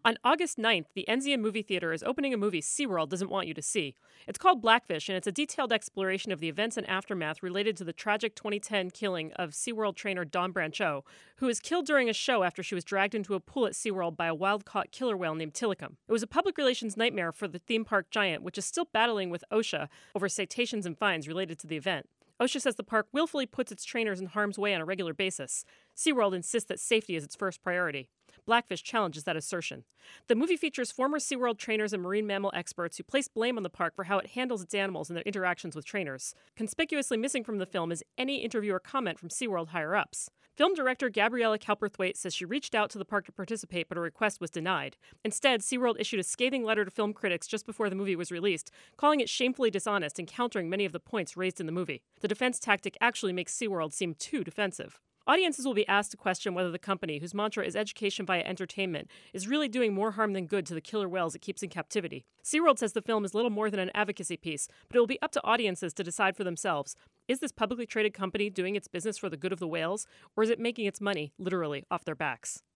On August 9th, the Enzian movie theater is opening a movie SeaWorld doesn't want you to see. It's called Blackfish, and it's a detailed exploration of the events and aftermath related to the tragic 2010 killing of SeaWorld trainer Dawn Brancheau, who was killed during a show after she was dragged into a pool at SeaWorld by a wild-caught killer whale named Tilikum. It was a public relations nightmare for the theme park giant, which is still battling with OSHA over citations and fines related to the event. OSHA says the park willfully puts its trainers in harm's way on a regular basis. SeaWorld insists that safety is its first priority. Blackfish challenges that assertion. The movie features former SeaWorld trainers and marine mammal experts who place blame on the park for how it handles its animals and their interactions with trainers. Conspicuously missing from the film is any interview or comment from SeaWorld higher-ups. Film director Gabriella Cowperthwaite says she reached out to the park to participate, but her request was denied. Instead, SeaWorld issued a scathing letter to film critics just before the movie was released, calling it shamefully dishonest and countering many of the points raised in the movie. The defense tactic actually makes SeaWorld seem too defensive. Audiences will be asked to question whether the company, whose mantra is education via entertainment, is really doing more harm than good to the killer whales it keeps in captivity. SeaWorld says the film is little more than an advocacy piece, but it will be up to audiences to decide for themselves. Is this publicly traded company doing its business for the good of the whales, or is it making its money, literally, off their backs?